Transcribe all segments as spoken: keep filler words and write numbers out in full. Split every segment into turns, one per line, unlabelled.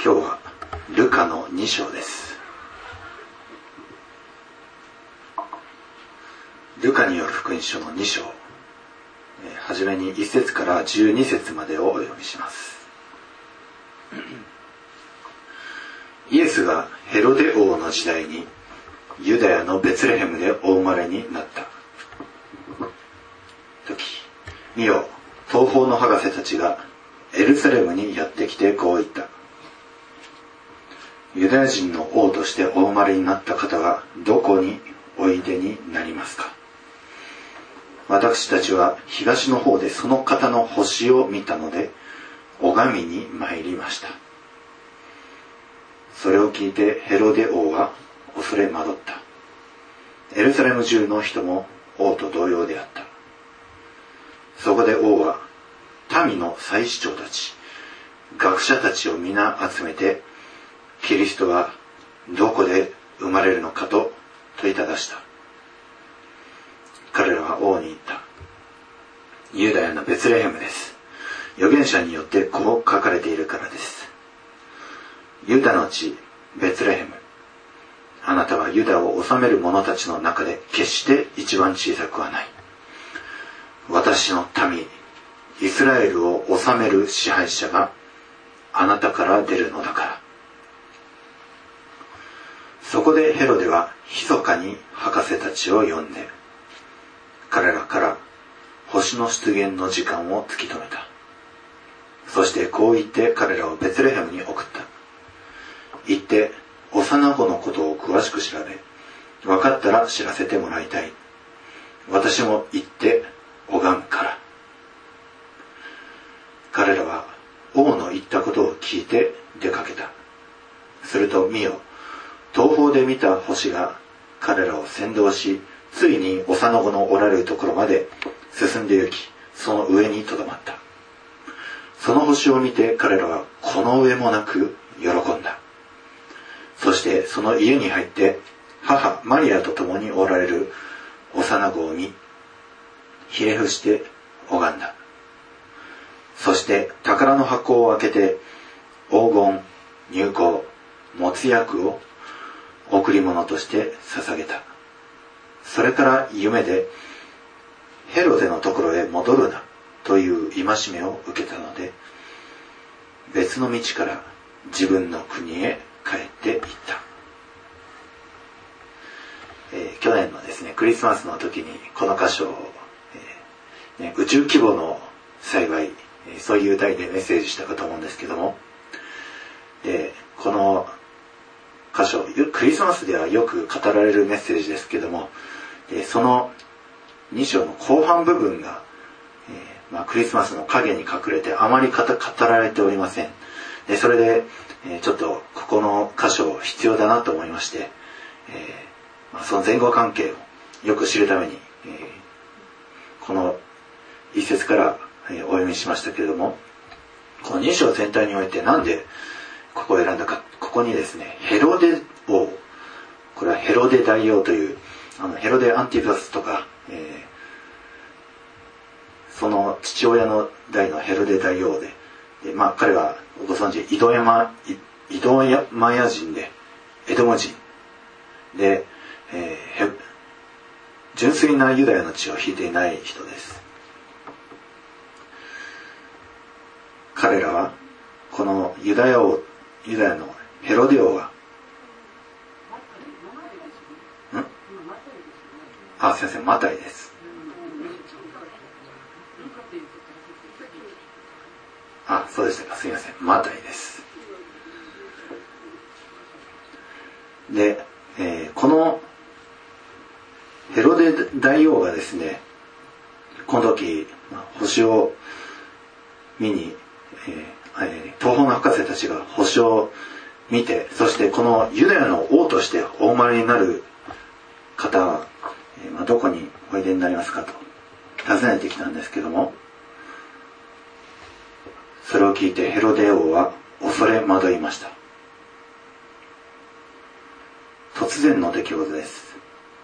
今日はルカのに章です。ルカによる福音書のに章、はじめにいち節からじゅうに節までをお読みします。イエスがヘロデ王の時代にユダヤのベツレヘムでお生まれになった時、見よ、東方の博士たちがエルサレムにやってきてこう言った。ユダヤ人の王としてお生まれになった方はどこにおいでになりますか。私たちは東の方でその方の星を見たので拝みに参りました。それを聞いてヘロデ王は恐れ惑った。エルサレム中の人も王と同様であった。そこで王は民の祭司長たち、学者たちを皆集めて、キリストはどこで生まれるのかと問いただした。彼らは王に言った。ユダヤのベツレヘムです。預言者によってこう書かれているからです。ユダの地ベツレヘム、あなたはユダを治める者たちの中で決して一番小さくはない。私の民イスラエルを治める支配者があなたから出るのだから。そこでヘロデは密かに博士たちを呼んで、彼らから星の出現の時間を突き止めた。そしてこう言って彼らをベツレヘムに送った。行って幼子のことを詳しく調べ、分かったら知らせてもらいたい。私も行って拝むから。彼らは王の言ったことを聞いて出かけた。すると見よ、東方で見た星が彼らを先導し、ついに幼子のおられるところまで進んで行き、その上にとどまった。その星を見て彼らはこの上もなく喜んだ。そしてその家に入って母マリアと共におられる幼子を見、ひれ伏して拝んだ。そして宝の箱を開けて黄金、乳香、没薬を贈り物として捧げた。それから夢でヘロデのところへ戻るなという戒めを受けたので、別の道から自分の国へ帰っていった。えー、去年のですねクリスマスの時にこの箇所を、えーね、宇宙規模の幸い、えー、そういう題でメッセージしたかと思うんですけども、でこの箇所、クリスマスではよく語られるメッセージですけども、でそのに章の後半部分が、えーまあ、クリスマスの影に隠れてあまり語られておりません。でそれで、えー、ちょっとここの箇所必要だなと思いまして、えーまあ、その前後関係をよく知るために、えー、この一節から、えー、お読みしましたけれども、このに章全体においてなんでここを選んだか、ここにですねヘロデ王、これはヘロデ大王というあのヘロデアンティパスとか、えー、その父親の代のヘロデ大王で、でまあ彼はご存知井戸山井戸山屋人でエドモ人で、えー、純粋なユダヤの血を引いていない人です。彼らはこのユダヤ王ユダヤのヘロデ王は、んあ、すいません、マタイです。あ、そうでしたか、すいません、マタイです。で、えー、このヘロデ大王がですね、この時星を見に、えー、東方の博士たちが星を見て、そしてこのユダヤの王としてお生まれになる方は、えーまあ、どこにおいでになりますかと尋ねてきたんですけども、それを聞いてヘロデ王は恐れ惑いました。突然の出来事です。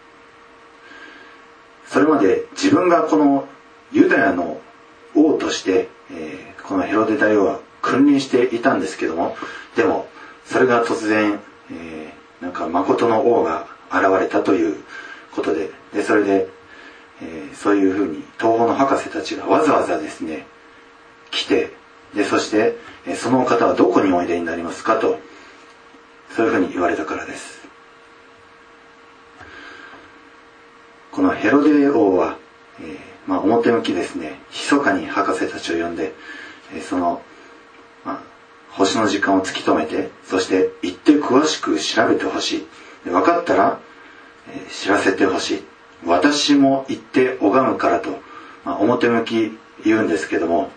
それまで自分がこのユダヤの王として、えー、このヘロデ大王は君臨していたんですけども、でもそれが突然、えー、なんか誠の王が現れたということで、でそれで、えー、そういうふうに東方の博士たちがわざわざですね来て、でそして、えー、そのお方はどこにおいでになりますかと、そういうふうに言われたからです。このヘロデ王は、えーまあ、表向きですね密かに博士たちを呼んで、えー、その、まあ、星の時間を突き止めて、そして行って詳しく調べてほしい、で分かったら、えー、知らせてほしい、私も行って拝むからと、まあ、表向き言うんですけども、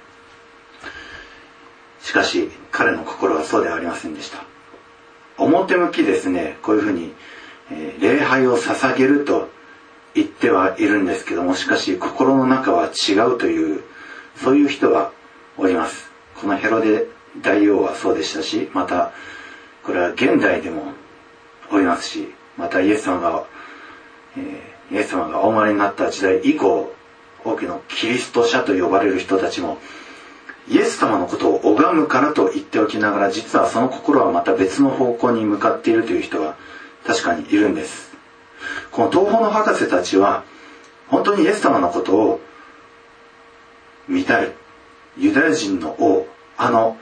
しかし彼の心はそうではありませんでした。表向きですねこういうふうに、えー、礼拝を捧げると言ってはいるんですけども、しかし心の中は違うという、そういう人はおります。このヘロデ大王はそうでしたし、またこれは現代でもおりますし、またイエス様が、えー、イエス様がお生まれになった時代以降、多くのキリスト者と呼ばれる人たちもイエス様のことを拝むからと言っておきながら、実はその心はまた別の方向に向かっているという人は確かにいるんです。この東方の博士たちは本当にイエス様のことを見たい、ユダヤ人の王、あの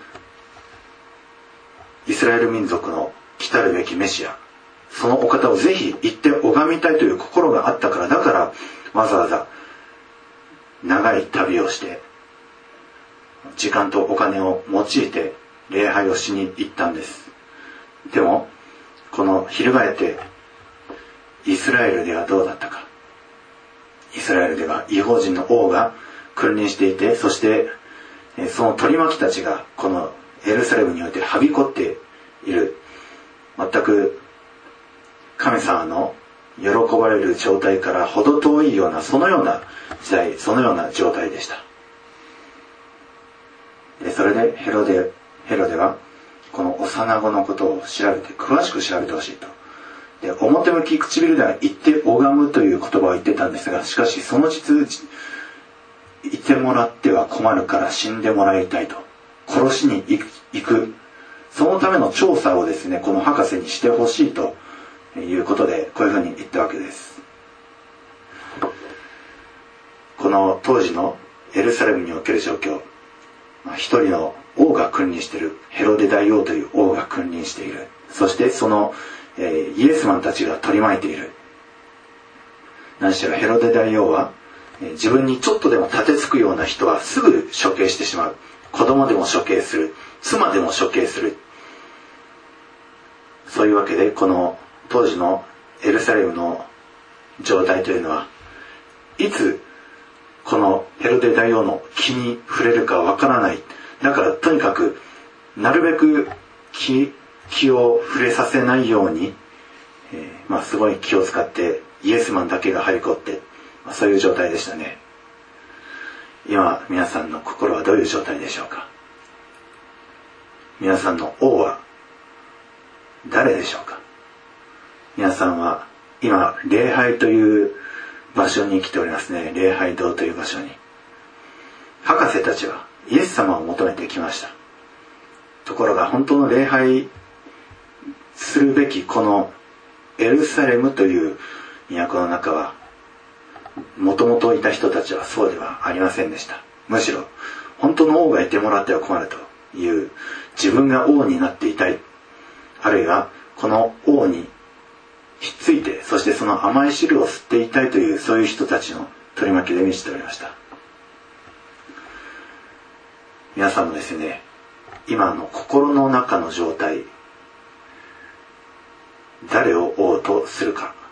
イスラエル民族の来たるべきメシア、そのお方をぜひ行って拝みたいという心があったから、だからわざわざ長い旅をして時間とお金を用いて礼拝をしに行ったんです。でもこの翻ってイスラエルではどうだったか。イスラエルでは異邦人の王が君臨していて、そしてその取り巻きたちがこのエルサレムにおいてはびこっている、全く神様の喜ばれる状態から程遠いような、そのような時代、そのような状態でした。でそれでヘロデヘロデはこの幼子のことを調べて、詳しく調べてほしいと。で表向き唇では言って拝むという言葉を言ってたんですが、しかしその実言ってもらっては困るから死んでもらいたいと、殺しに行く、そのための調査をですねこの博士にしてほしいということで、こういうふうに言ったわけです。この当時のエルサレムにおける状況、一人の王が君臨している、ヘロデ大王という王が君臨している、そしてその、えー、イエスマンたちが取り巻いている。何しろヘロデ大王は、えー、自分にちょっとでも立てつくような人はすぐ処刑してしまう。子供でも処刑する、妻でも処刑する。そういうわけでこの当時のエルサレムの状態というのは、いつこのヘロデ大王の気に触れるかわからない。だからとにかくなるべく 気, 気を触れさせないように、えー、まあすごい気を使ってイエスマンだけが張り込って、まあ、そういう状態でしたね。今皆さんの心はどういう状態でしょうか。皆さんの王は誰でしょうか。皆さんは今礼拝という場所に来ておりますね。礼拝堂という場所に。博士たちはイエス様を求めてきました。ところが本当の礼拝するべきこのエルサレムという都の中は、もともといた人たちはそうではありませんでした。むしろ本当の王がいてもらっては困るという、自分が王になっていたい、あるいはこの王にひっついて、そしてその甘い汁を吸っていたいという、そういう人たちの取り巻きで満ちておりました。皆さんもですね、今の心の中の状態、誰を王とするか、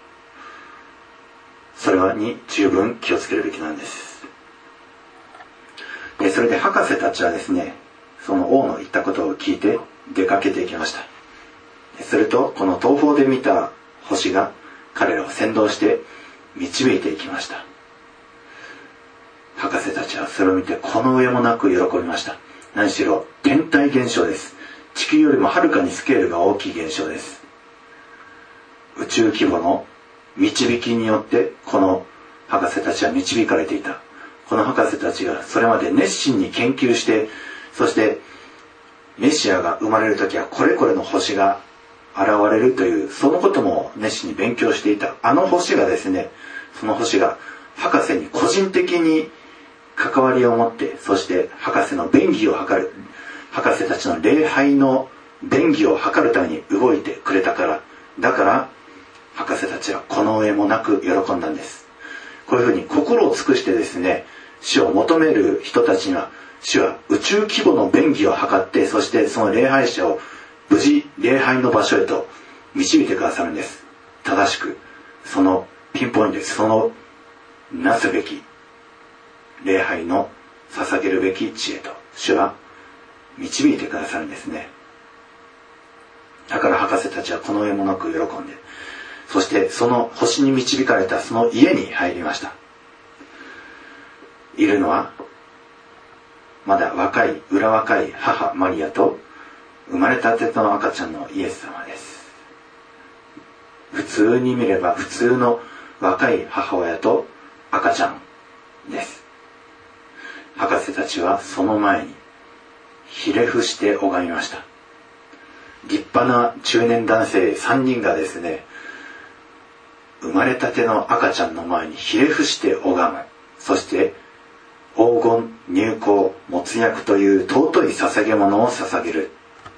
それに十分気をつけるべきなんです。でそれで博士たちはですね、その王の言ったことを聞いて出かけていきました。するとこの東方で見た星が彼らを先導して導いていきました。博士たちはそれを見てこの上もなく喜びました。何しろ天体現象です。地球よりもはるかにスケールが大きい現象です。宇宙規模の導きによってこの博士たちは導かれていた。この博士たちがそれまで熱心に研究して、そしてメシアが生まれる時はこれこれの星が現れるという、そのことも熱心に勉強していた。あの星がですね、その星が博士に個人的に関わりを持って、そして博士の便宜を図る、博士たちの礼拝の便宜を図るために動いてくれたから、だから博士たちはこの上もなく喜んだんです。こういうふうに心を尽くしてですね、主を求める人たちには、主は宇宙規模の便宜を図って、そしてその礼拝者を無事礼拝の場所へと導いてくださるんです。正しく、そのピンポイントです。そのなすべき礼拝の捧げるべき地へと主は導いてくださるんですね。だから博士たちはこの上もなく喜んで、そしてその星に導かれたその家に入りました。いるのはまだ若い裏若い母マリアと生まれたての赤ちゃんのイエス様です。普通に見れば普通の若い母親と赤ちゃんです。博士たちはその前にひれ伏して拝みました。立派な中年男性さんにんがですね、生まれたての赤ちゃんの前にひれ伏して拝む。そして黄金、乳香、没薬という尊い捧げ物を捧げる。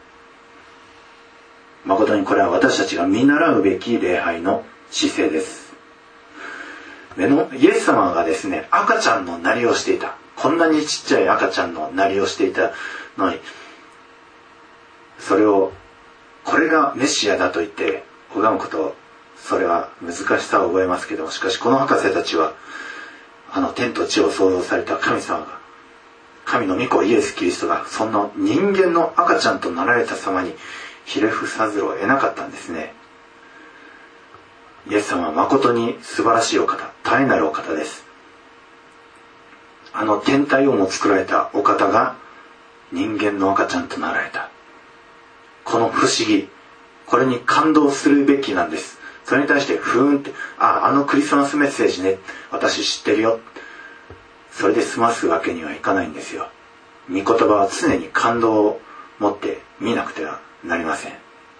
誠にこれは私たちが見習うべき礼拝の姿勢です。目のイエス様がですね、赤ちゃんのなりをしていた。こんなにちっちゃい赤ちゃんのなりをしていたのに、それをこれがメシアだと言って拝むこと、それは難しさを覚えますけど、しかしこの博士たちはあの天と地を創造された神様が、神の御子イエス・キリストがそんな人間の赤ちゃんとなられた様にひれ伏さざるを得なかったんですね。イエス様は誠に素晴らしいお方、絶えなるお方です。あの天体をも作られたお方が人間の赤ちゃんとなられた。この不思議、これに感動するべきなんです。それに対してふーんって、あ、あのクリスマスメッセージね、私知ってるよ、それで済ますわけにはいかないんですよ。御言葉は常に感動を持って見なくてはなりません。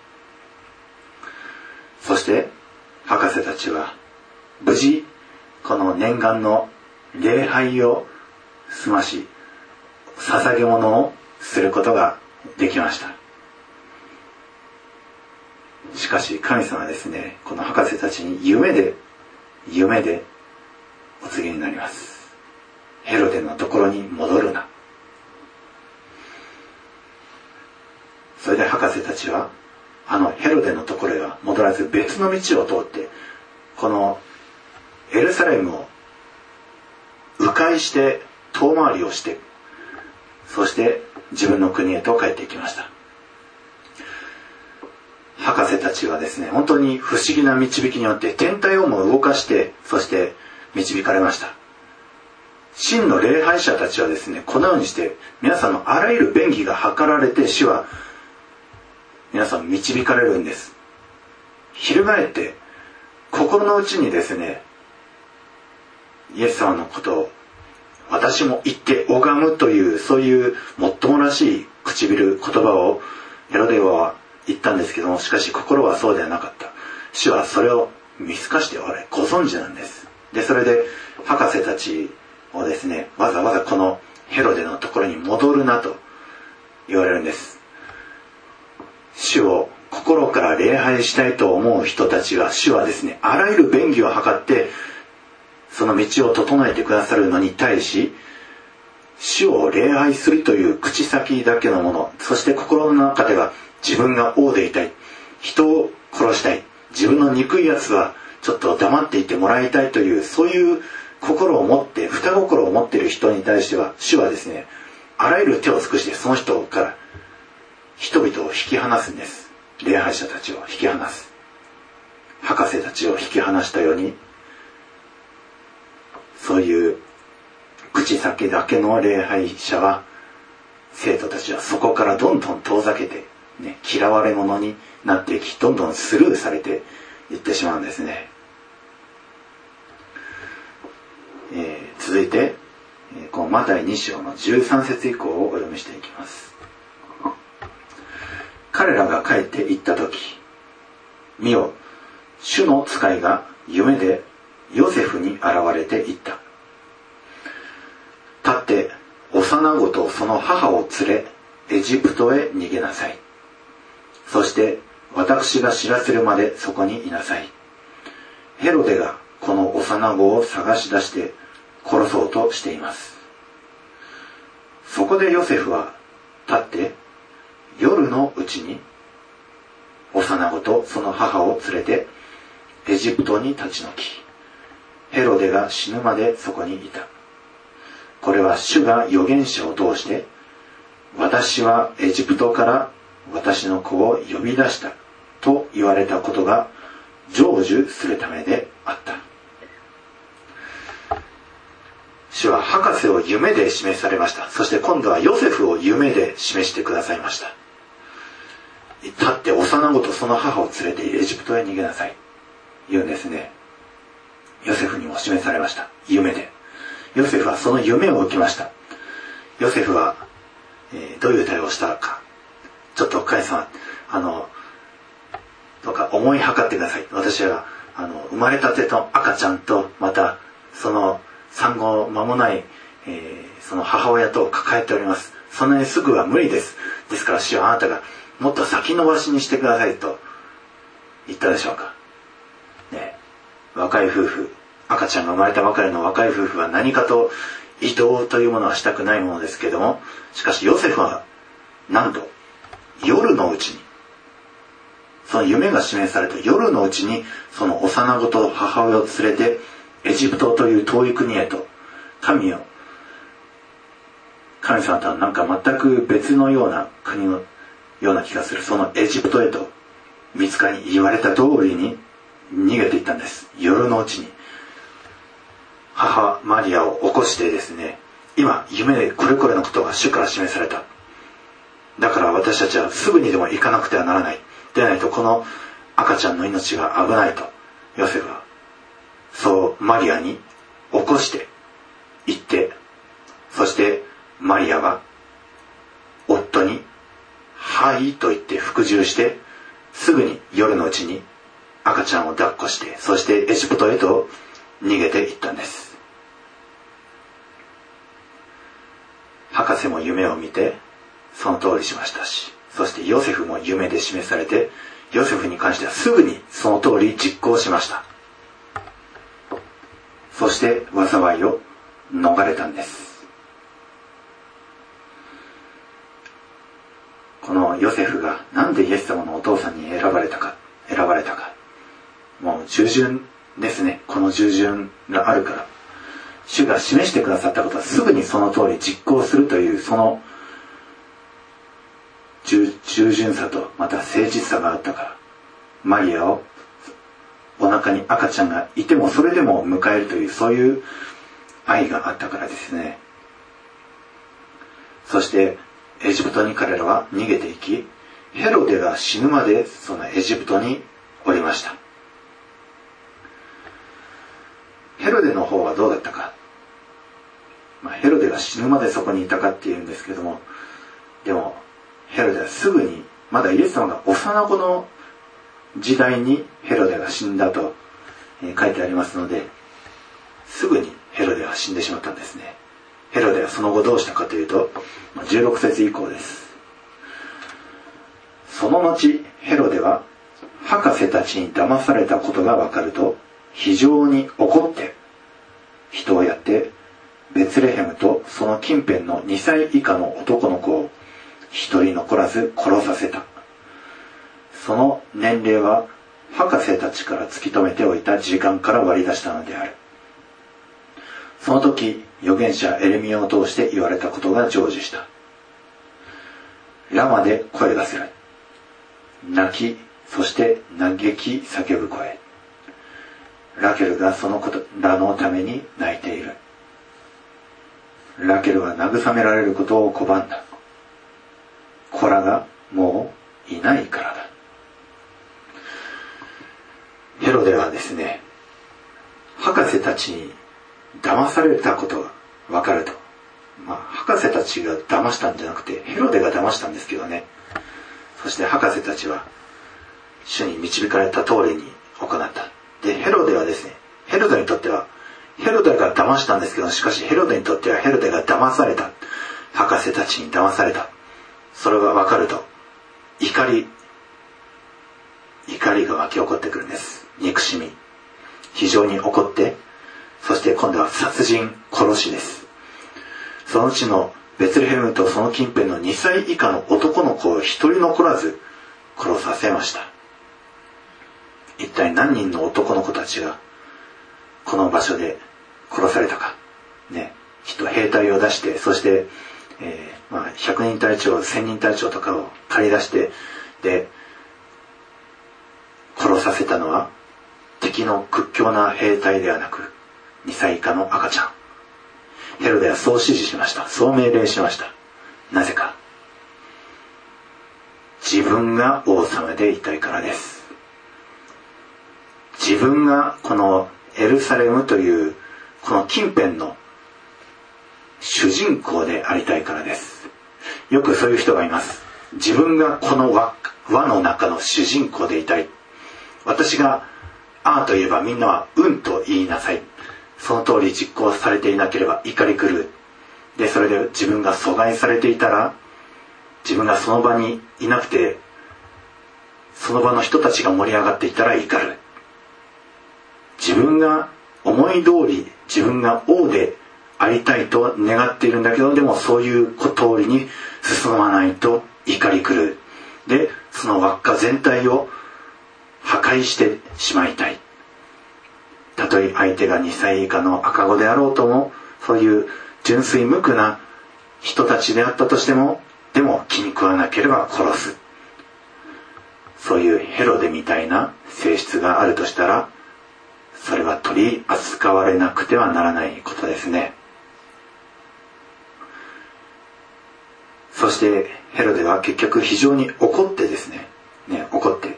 そして博士たちは無事この念願の礼拝を済まし、捧げ物をすることができました。しかし神様はですね、この博士たちに夢で夢でお告げになります。ヘロデのところに戻るな。それで博士たちはあのヘロデのところへは戻らず、別の道を通ってこのエルサレムを迂回して遠回りをして、そして自分の国へと帰っていきました。博士たちはですね、本当に不思議な導きによって天体をも動かして、そして導かれました。真の礼拝者たちはですね、このようにして皆さんのあらゆる便宜が図られて、主は皆さん導かれるんです。翻って心の内にですね、イエス様のことを私も言って拝むという、そういうもっともらしい唇、言葉をヘロデ王は言ったんですけども、しかし心はそうではなかった。主はそれを見透かしておられ、ご存知なんです。で、それで博士たちをですね、わざわざこのヘロデのところに戻るなと言われるんです。主を心から礼拝したいと思う人たちが、主はですね、あらゆる便宜を図ってその道を整えてくださるのに対し、主を礼拝するという口先だけのもの、そして心の中では自分が王でいたい、人を殺したい、自分の憎いやつはちょっと黙っていてもらいたいという、そういう心を持って、二心を持っている人に対しては、主はですね、あらゆる手を尽くしてその人から人々を引き離すんです。礼拝者たちを引き離す。博士たちを引き離したように、そういう口先だけの礼拝者は、生徒たちはそこからどんどん遠ざけて、ね、嫌われ者になっていき、どんどんスルーされていってしまうんですね。えー、続いて、このマタイに章のじゅうさん節以降をお読みしていきます。 彼らが帰って行った時、見よ、主の使いが夢でヨセフに現れて言った。立って幼子とその母を連れエジプトへ逃げなさい。そして私が知らせるまでそこにいなさい。ヘロデがこの幼子を探し出して殺そうとしています。そこでヨセフは立って夜のうちに幼子とその母を連れてエジプトに立ち退き、ヘロデが死ぬまでそこにいた。これは主が預言者を通して、私はエジプトから私の子を呼び出したと言われたことが成就するためであった。主は博士を夢で示されました。そして今度はヨセフを夢で示してくださいました。立って幼子とその母を連れてエジプトへ逃げなさい。言うんですね。ヨセフにも示されました。夢で。ヨセフはその夢を受けました。ヨセフは、えー、どういう対応をしたか。ちょっと神様、あの、どうか思い計ってください。私は、あの、生まれたての赤ちゃんと、また、その産後間もない、えー、その母親と抱えております。そんなにすぐは無理です。ですから主はあなたがもっと先延ばしにしてくださいと言ったでしょうか。ね、若い夫婦、赤ちゃんが生まれたばかりの若い夫婦は何かと移動というものはしたくないものですけれども、しかしヨセフはなんと夜のうちに、その夢が示された夜のうちにその幼子と母親を連れてエジプトという遠い国へと、神を神様とはなんか全く別のような国のような気がする、そのエジプトへと御使いに言われた通りに逃げていったんです。夜のうちに母マリアを起こしてですね、今夢でこれこれのことが主から示された、だから私たちはすぐにでも行かなくてはならない、でないとこの赤ちゃんの命が危ないとヨセフはそうマリアに起こして行って、そしてマリアは夫にはいと言って服従して、すぐに夜のうちに赤ちゃんを抱っこして、そしてエジプトへと逃げていったんです。博士も夢を見てその通りしましたし、そしてヨセフも夢で示されて、ヨセフに関してはすぐにその通り実行しました。そして災いを逃れたんです。このヨセフがなんでイエス様のお父さんに選ばれたか選ばれたか、もう従順ですね。この従順があるから、主が示してくださったことはすぐにその通り実行するという、その 従, 従順さとまた誠実さがあったから、マリアをお腹に赤ちゃんがいてもそれでも迎えるという、そういう愛があったからですね。そしてエジプトに彼らは逃げていき、ヘロデが死ぬまでそのエジプトにおりました。ヘロデの方はどうだったか、まあ、ヘロデが死ぬまでそこにいたかっていうんですけども、でもヘロデはすぐに、まだイエス様が幼子の時代にヘロデが死んだと書いてありますので、すぐにヘロデは死んでしまったんですね。ヘロデはその後どうしたかというと、じゅうろく節以降です。その後ヘロデは博士たちに騙されたことが分かると非常に怒って人をやって、ベツレヘムとその近辺のにさい以下の男の子を一人残らず殺させた。その年齢は博士たちから突き止めておいた時間から割り出したのである。その時預言者エレミヤを通して言われたことが成就した。ラマで声がする。泣き、そして嘆き叫ぶ声。ラケルがその子らのために泣いている。ラケルは慰められることを拒んだ。子らがもういないからだ。ヘロデはですね、博士たちに騙されたことが分かると、まあ博士たちが騙したんじゃなくてヘロデが騙したんですけどね。 そして博士たちは主に導かれた通りに行った。で、ヘロデはですね、ヘロデにとっては、ヘロデが騙したんですけど、しかしヘロデにとってはヘロデが騙された。博士たちに騙された。それが分かると、怒り、怒りが湧き起こってくるんです。憎しみ。非常に怒って、そして今度は殺人、殺しです。そのうちのベツレヘムとその近辺のにさい以下の男の子を一人残らず殺させました。一体何人の男の子たちがこの場所で殺されたか。ね、きっと兵隊を出して、そして、えーまあ、ひゃくにん隊長、せんにん隊長とかを借り出して、で、殺させたのは敵の屈強な兵隊ではなく、にさい以下の赤ちゃん。ヘロデはそう指示しました。そう命令しました。なぜか。自分が王様でいたいからです。自分がこのエルサレムというこの近辺の主人公でありたいからです。よくそういう人がいます。自分がこの 輪, 輪の中の主人公でいたい。私がああと言えばみんなはうんと言いなさい。その通り実行されていなければ怒り狂う。で、それで自分が阻害されていたら、自分がその場にいなくて、その場の人たちが盛り上がっていたら怒る。自分が思い通り、自分が王でありたいと願っているんだけど、でもそういう通りに進まないと怒り狂う。で、その輪っか全体を破壊してしまいたい。たとえ相手がにさい以下の赤子であろうとも、そういう純粋無垢な人たちであったとしても、でも気に食わなければ殺す。そういうヘロデみたいな性質があるとしたら、それは取り扱われなくてはならないことですね。そしてヘロデは結局非常に怒ってですね、ね、怒って。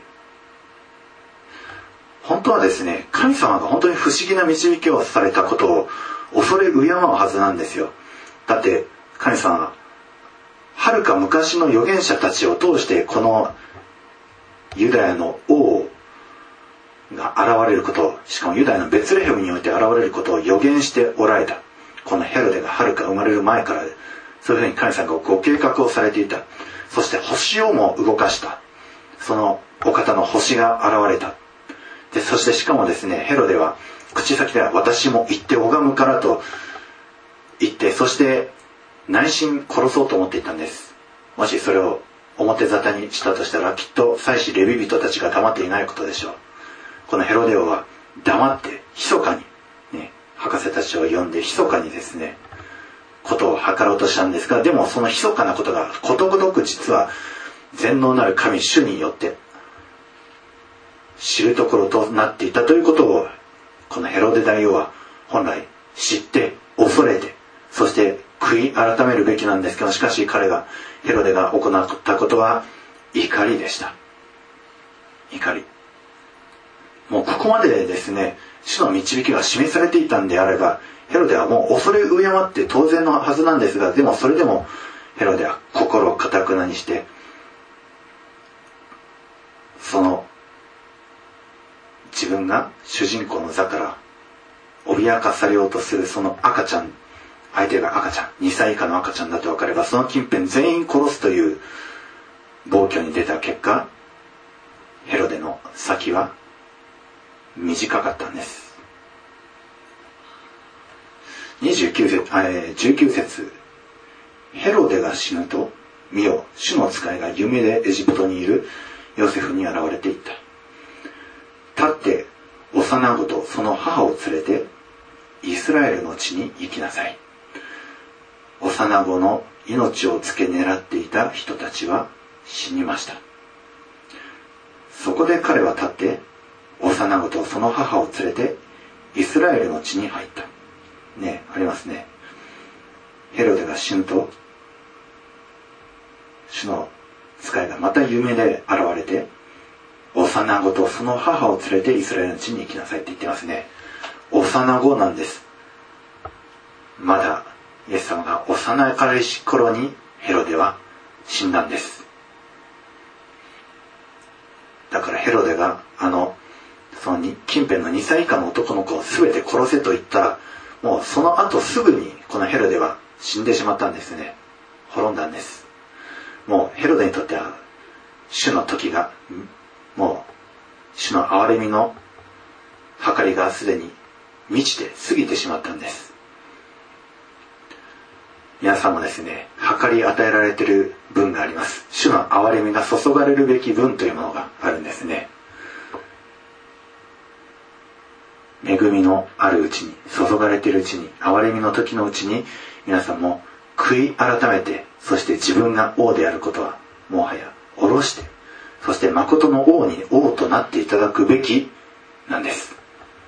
本当はですね、神様が本当に不思議な導きをされたことを恐れ敬うはずなんですよ。だって神様ははるか昔の預言者たちを通してこのユダヤの王が現れること、しかもユダヤのベツレヘムにおいて現れることを予言しておられた。このヘロデがはるか生まれる前からそういうふうに神様がご計画をされていた。そして星をも動かした。そのお方の星が現れた。で、そしてしかもですね、ヘロデは口先では私も行って拝むからと言って、そして内心殺そうと思っていたんです。もしそれを表沙汰にしたとしたら、きっと祭司レビ人たちが黙っていないことでしょう。このヘロデ王は黙って密かに、ね、博士たちを呼んで密かにですね、ことを図ろうとしたんですが、でもその密かなことがことごとく実は全能なる神主によって知るところとなっていたということを、このヘロデ大王は本来知って恐れて、そして悔い改めるべきなんですけど、しかし彼がヘロデが行ったことは怒りでした。怒り。もうここまでですね、主の導きが示されていたんであれば、ヘロデはもう恐れ敬って当然のはずなんですが、でもそれでもヘロデは心を堅くなにして、その自分が主人公の座から脅かされようとするその赤ちゃん、相手が赤ちゃん、にさい以下の赤ちゃんだと分かれば、その近辺全員殺すという暴挙に出た結果、ヘロデの先は短かったんです。にじゅうきゅう節、えー、じゅうきゅう節、ヘロデが死ぬと、見よ、主の使いが夢でエジプトにいるヨセフに現れていった。立って幼子とその母を連れてイスラエルの地に行きなさい。幼子の命を付け狙っていた人たちは死にました。そこで彼は立って幼子とその母を連れてイスラエルの地に入った。ね、ありますね。ヘロデが死ぬと、主の使いがまた夢で現れて、幼子とその母を連れてイスラエルの地に行きなさいって言ってますね。幼子なんです。まだイエス様が幼かりし頃にヘロデは死んだんです。 だからヘロデがあのその近辺のにさい以下の男の子を全て殺せと言ったら、もうその後すぐにこのヘロデは死んでしまったんですね。滅んだんです。もうヘロデにとっては主の時が、もう主の憐れみの計りがすでに満ちて過ぎてしまったんです。皆さんもですね、計り与えられている分があります。主の憐れみが注がれるべき分というものがあるんですね。恵みのあるうちに、注がれているうちに、憐れみの時のうちに、皆さんも悔い改めて、そして自分が王であることはもはや下ろして、そして誠の王に王となっていただくべきなんです。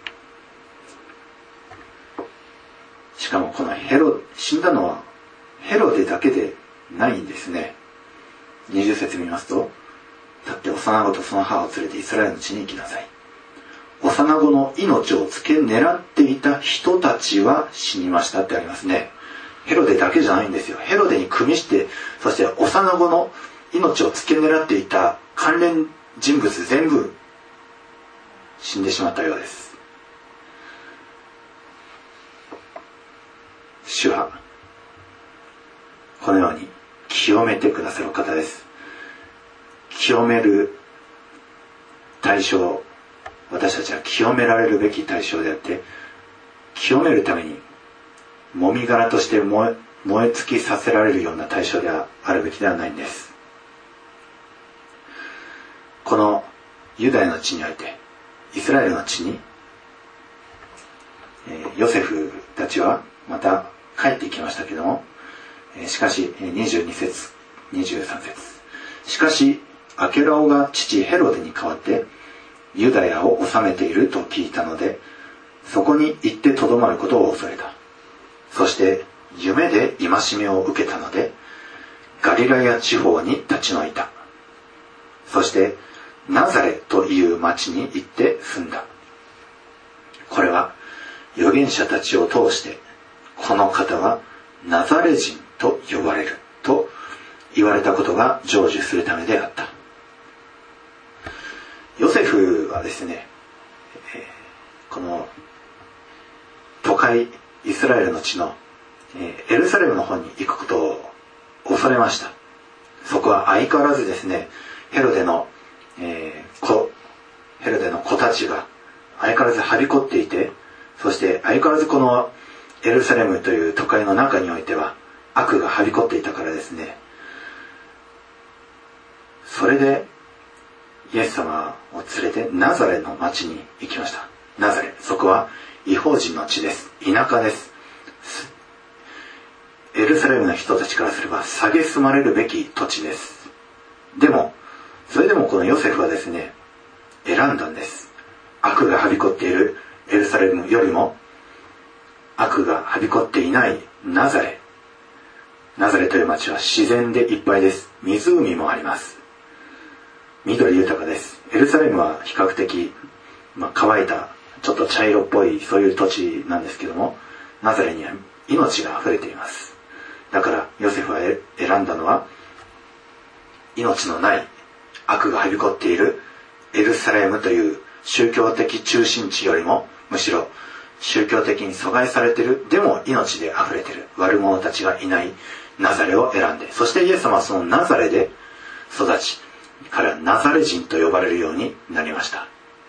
しかもこのヘロ、死んだのはヘロデだけでないんですね。にじゅう節見ますと、立って幼子とその母を連れてイスラエルの地に行きなさい。幼子の命を付け狙っていた人たちは死にましたってありますね。ヘロデだけじゃないんですよ。ヘロデに組みして、そして幼子の命を付け狙っていた関連人物全部死んでしまったようです。主はこのように清めてくださる方です。清める対象、私たちは清められるべき対象であって、清めるためにもみ殻として燃え、燃え尽きさせられるような対象であるべきではないんです。このユダヤの地において、イスラエルの地に、えー、ヨセフたちはまた帰ってきましたけども、えー、しかしにじゅうに節、にじゅうさん節、しかしアケラオが父ヘロデに代わってユダヤを治めていると聞いたので、そこに行ってとどまることを恐れた。そして夢で戒めを受けたので、ガリラヤ地方に立ち退いた。そしてナザレという町に行って住んだ。これは預言者たちを通して、この方はナザレ人と呼ばれると言われたことが成就するためであった。ヨセフはですね、この都会イスラエルの地のエルサレムの方に行くことを恐れました。そこは相変わらずですね、ヘロデの、えー、子ヘロデの子たちが相変わらずはびこっていて、そして相変わらずこのエルサレムという都会の中においては悪がはびこっていたからですね。それでイエス様を連れてナザレの町に行きました。ナザレ、そこは異邦人の地です。田舎です。エルサレムの人たちからすれば蔑まれるべき土地です。でもそれでもこのヨセフはですね、選んだんです。悪がはびこっているエルサレムよりも悪がはびこっていないナザレ。ナザレという町は自然でいっぱいです。湖もあります。緑豊かです。エルサレムは比較的、まあ、乾いたちょっと茶色っぽいそういう土地なんですけども、ナザレには命が溢れています。だからヨセフは選んだのは命のない悪がはびこっているエルサレムという宗教的中心地よりも、むしろ宗教的に阻害されている、でも命で溢れている悪者たちがいないナザレを選んで、そしてイエス様はそのナザレで育ち、彼はナザレ人と呼ばれるようになりました。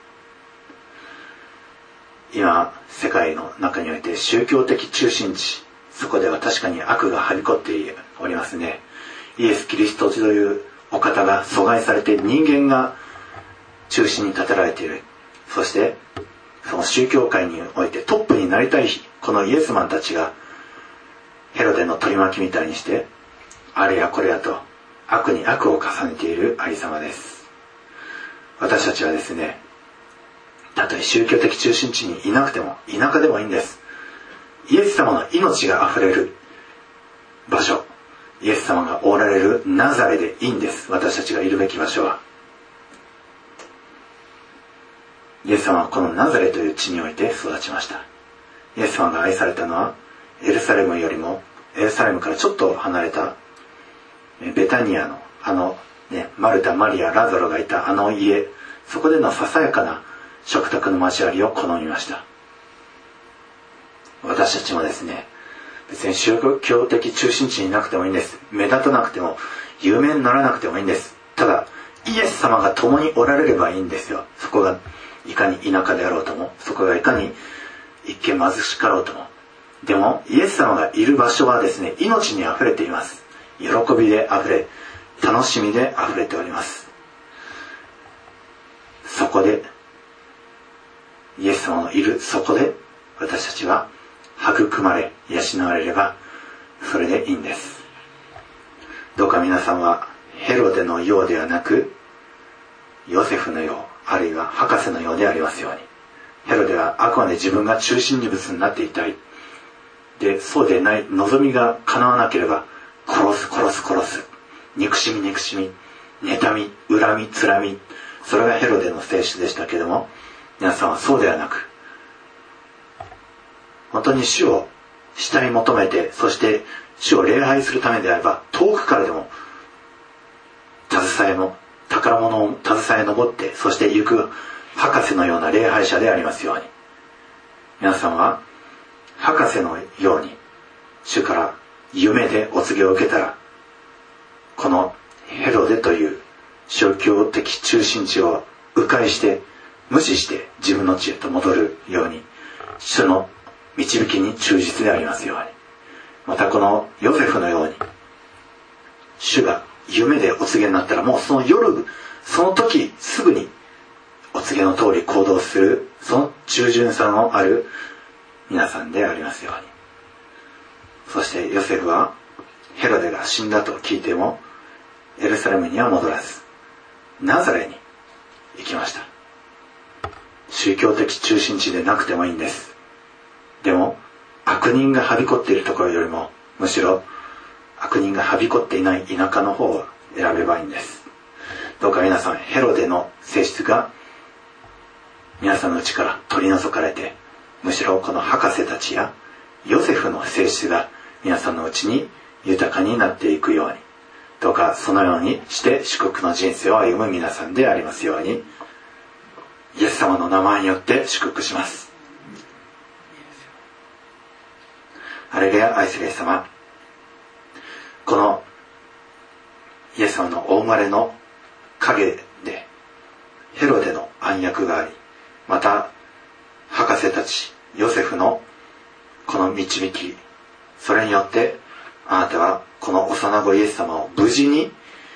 今世界の中において宗教的中心地、そこでは確かに悪がはびこっておりますね。イエス・キリストというお方が阻害されて、人間が中心に立てられている。そしてその宗教界においてトップになりたいこのイエスマンたちがヘロデの取り巻きみたいにして、あれやこれやと悪に悪を重ねているありさまです。私たちはですね、たとえ宗教的中心地にいなくても田舎でもいいんです。イエス様の命があふれる場所、イエス様がおられるナザレでいいんです。私たちがいるべき場所は。イエス様はこのナザレという地において育ちました。イエス様が愛されたのはエルサレムよりも、エルサレムからちょっと離れたベタニアのあのね、マルタ、マリア、ラザロがいたあの家、 そこでのささやかな食卓の交わりを好みました。私たちもですね、別に宗教的中心地にいなくてもいいんです。目立たなくても有名にならなくてもいいんです。ただイエス様が共におられればいいんですよ。そこがいかに田舎であろうとも、そこがいかに一見貧しかろうとも、でもイエス様がいる場所はですね、命にあふれています。喜びであふれ、楽しみであふれております。そこでイエス様のいるそこで私たちは育まれ養われればそれでいいんです。どうか皆さんはヘロデのようではなくヨセフのよう、あるいは博士のようでありますように。ヘロデはあくまで自分が中心人物になっていたい。で、そうでない望みが叶わなければ殺す殺す殺す、憎しみ憎しみ、妬み恨みつらみ、それがヘロデの性質でしたけれども、皆さんはそうではなく、本当に主を慕い求めて、そして主を礼拝するためであれば遠くからでも携えも宝物を携え上って、そして行く博士のような礼拝者でありますように。皆さんは博士のように主から夢でお告げを受けたら、このヘロデという宗教的中心地を迂回して無視して自分の地へと戻るように、主の導きに忠実でありますように。またこのヨセフのように、主が夢でお告げになったらもうその夜、その時すぐにお告げの通り行動する、その従順さのある皆さんでありますように。そしてヨセフはヘロデが死んだと聞いてもエルサレムには戻らずナザレに行きました。宗教的中心地でなくてもいいんです。でも悪人がはびこっているところよりもむしろ悪人がはびこっていない田舎の方を選べばいいんです。どうか皆さんヘロデの性質が皆さんのうちから取り除かれて、むしろこの博士たちやヨセフの性質が皆さんのうちに豊かになっていくように、どうかそのようにして祝福の人生を歩む皆さんでありますように、イエス様の名前によって祝福します。ハレルヤ。愛するイエス様、このイエス様のお生まれの陰でヘロデの暗躍があり、また博士たちヨセフのこの導き、それによってあなたはこの幼子イエス様を無事に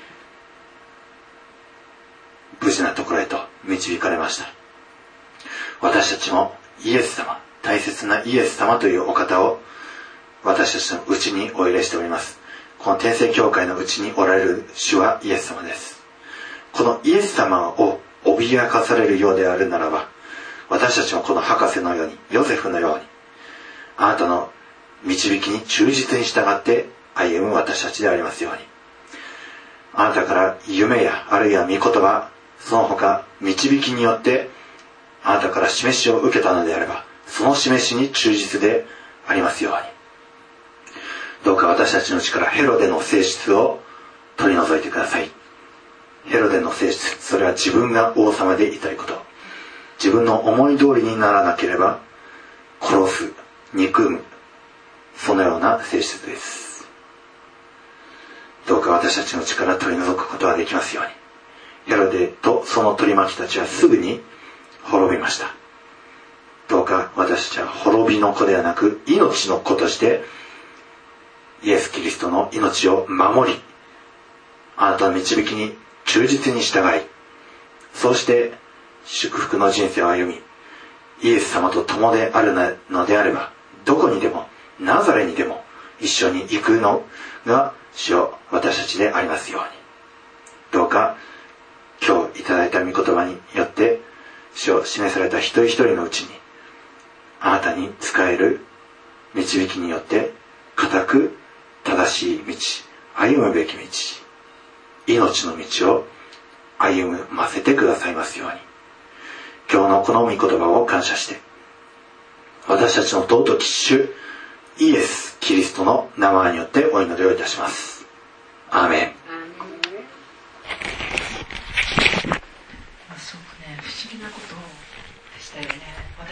無事なところへと導かれました。私たちもイエス様、大切なイエス様というお方を私たちのうちにお入れしております。この天聖教会のうちにおられる主はイエス様です。このイエス様を脅かされるようであるならば、私たちもこの博士のように、ヨセフのように、あなたの導きに忠実に従って歩む私たちでありますように。あなたから夢やあるいは御言葉、その他導きによってあなたから示しを受けたのであれば、その示しに忠実でありますように。どうか私たちのうちからヘロデの性質を取り除いてください。ヘロデの性質、それは自分が王様でいたいこと、自分の思い通りにならなければ殺す、憎む、そのような性質です。どうか私たちのうちから取り除くことができますように。ヘロデとその取り巻きたちはすぐに滅びました。どうか私たちは滅びの子ではなく命の子としてイエス・キリストの命を守り、あなたの導きに忠実に従い、そうして祝福の人生を歩み、イエス様と共であるのであれば、どこにでもナザレにでも一緒に行くのが主よ私たちでありますように。どうか今日いただいた御言葉によって主を示された一人一人のうちに、あなたに仕える導きによって固く正しい道、歩むべき道、命の道を歩ませてくださいますように。今日のこの御言葉を感謝して、私たちの尊き主イエス・キリストの名前によってお祈りをいたします。アーメン。
すごくね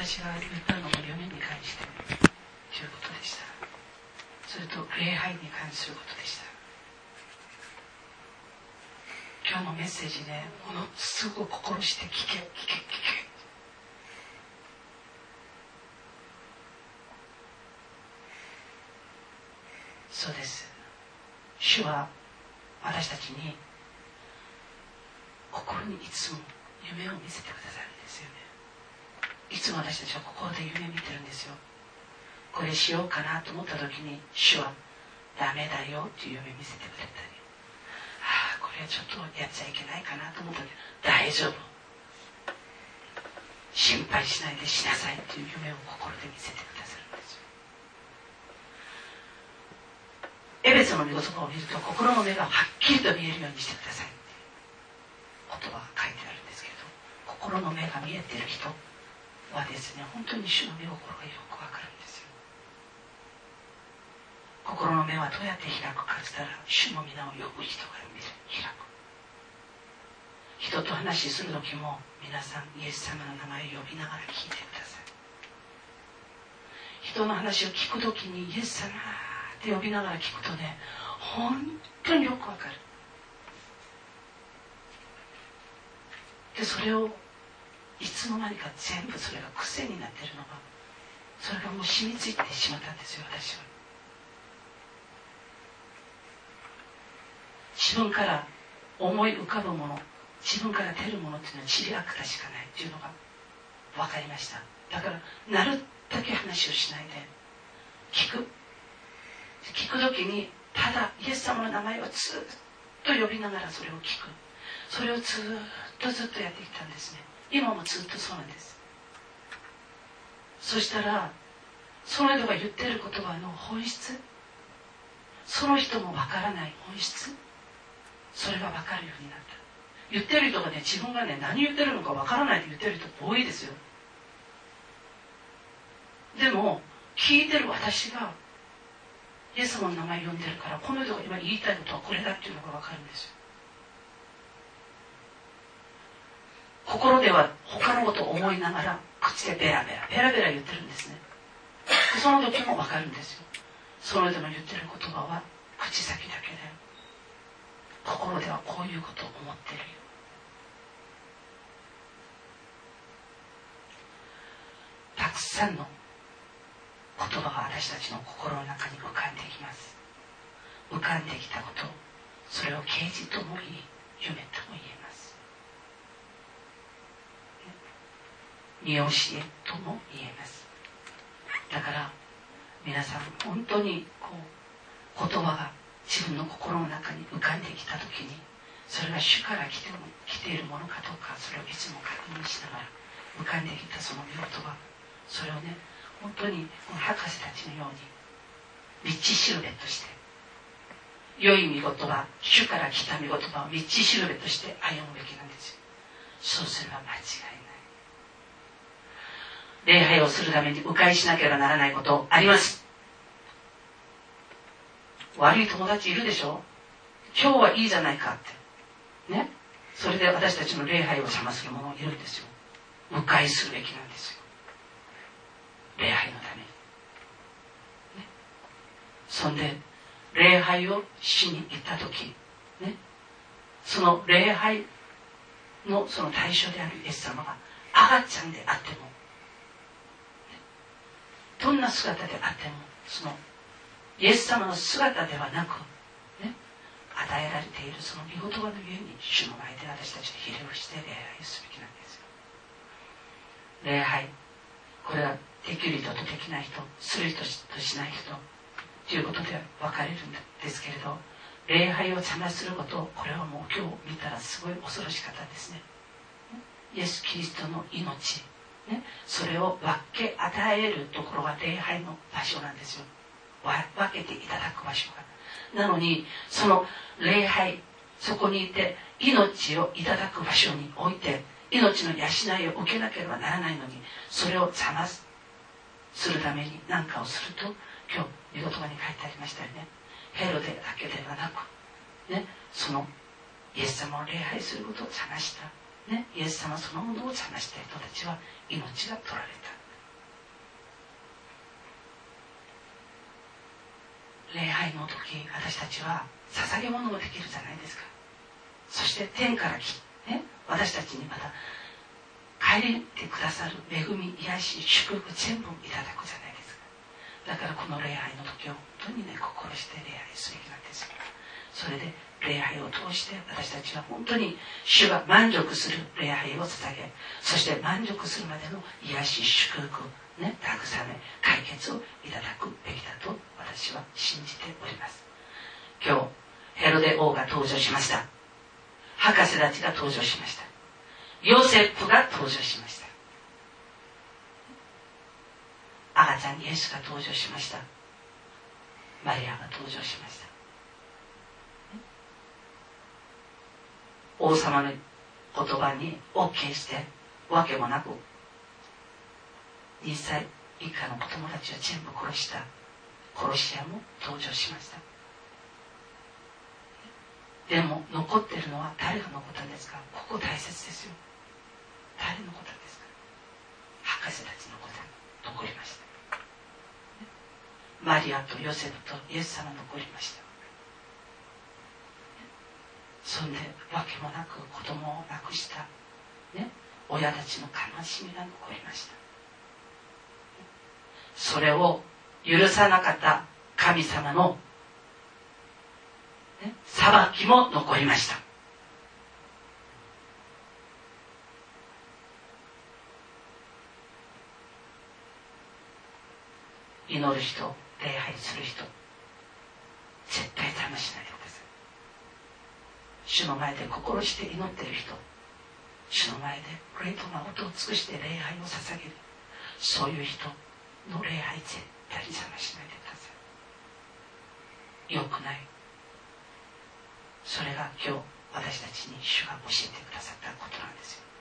私が言ったのも夢に関してということでした。それと礼拝に関することでした。今日のメッセージね、ものすごく心して聞け聞け聞け。そうです。主は私たちに心にいつも夢を見せてくださるんですよね。いつも私たちは心で夢見てるんですよ。これしようかなと思った時に主はダメだよっていう夢見せてくれたり、ああこれはちょっとやっちゃいけないかなと思った時、大丈夫、心配しないでしなさいっていう夢を心で見せてくださるんですよ。エベソの御言葉を見ると、心の目がはっきりと見えるようにしてくださいって言葉が書いてあるんですけど、心の目が見えている人はですね、本当に主の御心がよくわかるんですよ。心の目はどうやって開くかって言ったら、主の皆を呼ぶ人が見る開く。人と話しする時も皆さんイエス様の名前を呼びながら聞いてください。人の話を聞く時にイエス様って呼びながら聞くとね、本当によくわかる。でそれをいつの間にか全部それが癖になっているのが、それがもう染みついてしまったんですよ。私は自分から思い浮かぶもの、自分から出るものっていうのはちりあくたしかないっていうのが分かりました。だからなるだけ話をしないで聞く。聞く時にただイエス様の名前をずっと呼びながらそれを聞く。それをずっとずっとやってきたんですね。今もずっとそうなんです。そしたらその人が言っている言葉の本質、その人もわからない本質、それがわかるようになった。言ってる人がね、自分がね何言ってるのかわからないって言ってる人多いですよ。でも聞いてる私がイエス様の名前を呼んでるから、この人が今言いたいことはこれだっていうのがわかるんですよ。心では他のことを思いながら口でベラベラベラベラ言ってるんですね。でその時もわかるんですよ。その人の言ってる言葉は口先だけで、心ではこういうことを思ってるよ。たくさんの言葉が私たちの心の中に浮かんできます。浮かんできたこと、それを啓示とも言い、夢とも言えます。見教えとも言えます。だから皆さん本当にこう言葉が自分の心の中に浮かんできたときに、それが主から来ても来ているものかどうか、それをいつも確認しながら浮かんできたその見事は、それをね本当にこの博士たちのように道しるべとして、良い見事は主から来た見事は道しるべとして歩むべきなんですよ。そうすれば間違いない。礼拝をするために迂回しなければならないことあります。悪い友達いるでしょ。今日はいいじゃないかってね。それで私たちの礼拝を邪魔する者いるんですよ。迂回するべきなんですよ、礼拝のために、ね、そんで礼拝をしに行った時、ね、その礼拝のその対象であるイエス様が赤ちゃんであっても、ね、どんな姿であっても、そのイエス様の姿ではなく、ね、与えられているその御言葉のゆえに主の前で私たちはひれをして礼拝すべきなんですよ。礼拝、これはできる人とできない人、する人としない人ということで分かれるんですけれど、礼拝を邪魔すること、これはもう今日見たらすごい恐ろしかったですね。イエス・キリストの命、ね、それを分け与えるところが礼拝の場所なんですよ。分けていただく場所が。なのにその礼拝、そこにいて命をいただく場所において命の養いを受けなければならないのに、それを邪魔するために何かをすると、今日御言葉に書いてありましたよね。ヘロデだけではなく、ね、そのイエス様を礼拝することを邪魔した、ね、イエス様そのものを邪魔した人たちは命が取られた。 礼拝の時、私たちは捧げ物もできるじゃないですか。そして天から来て、ね、私たちにまた帰ってくださる恵み、癒し、祝福全部いただくじゃないですか。だからこの礼拝の時を本当にね、心して礼拝すべきなんですよ。それで礼拝を通して私たちは本当に主が満足する礼拝を捧げ、そして満足するまでの癒し、祝福、ね、慰め、解決をいただくべきだと私は信じております。今日ヘロデ王が登場しました。博士たちが登場しました。ヨセフが登場しました。赤ちゃんイエスが登場しました。マリアが登場しました。王様の言葉に OK してわけもなくにさい以下の子供たちを全部殺した殺し屋も登場しました。でも残っているのは誰が残ったんですか。ここ大切ですよ。誰のことですか。博士たちのことが残りました。マリアとヨセフとイエス様残りました。そんでわけもなく子供を亡くした、ね、親たちの悲しみが残りました。それを許さなかった神様の、ね、裁きも残りました。祈る人、礼拝する人、絶対試しないでください。主の前で心して祈っている人、主の前で霊と誠を尽くして礼拝を捧げる、そういう人の礼拝絶対に邪魔しないでください。良くない。それが今日私たちに主が教えてくださったことなんですよ。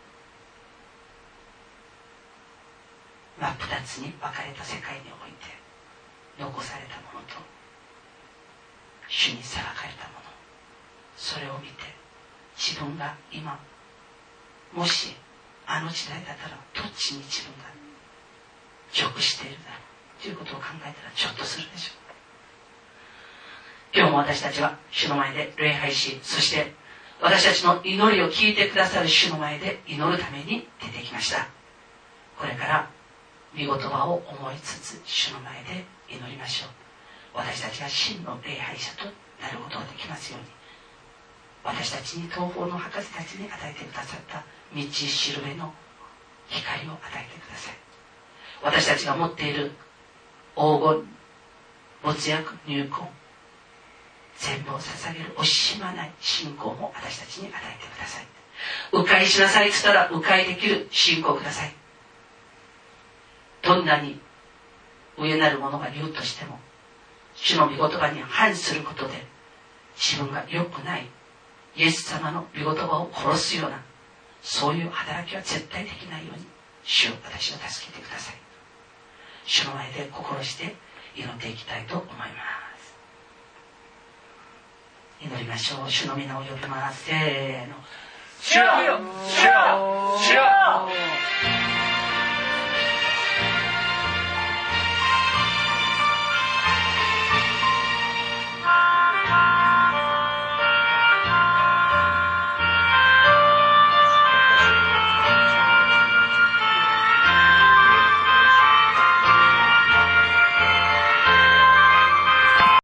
真っ二つに分かれた世界において残されたものと主に裁かれたもの、それを見て自分が今もしあの時代だったらどっちに自分が属しているだろうということを考えたらちょっとするでしょう。今日も私たちは主の前で礼拝し、そして私たちの祈りを聞いてくださる主の前で祈るために出てきました。これから御言葉を思いつつ主の前で祈りましょう。私たちが真の礼拝者となることができますように、私たちに東方の博士たちに与えてくださった道しるべの光を与えてください。私たちが持っている黄金、没薬、入魂、全部を捧げる惜しまない信仰も私たちに与えてください。迂回しなさいと言ったら迂回できる信仰をください。どんなに上なるものが言うとしても、主の御言葉に反することで自分が良くないイエス様の御言葉を殺すような、そういう働きは絶対できないように主を私を助けてください。主の前で心して祈っていきたいと思います。祈りましょう。主の皆を呼びます。せーの。主よ、主よ、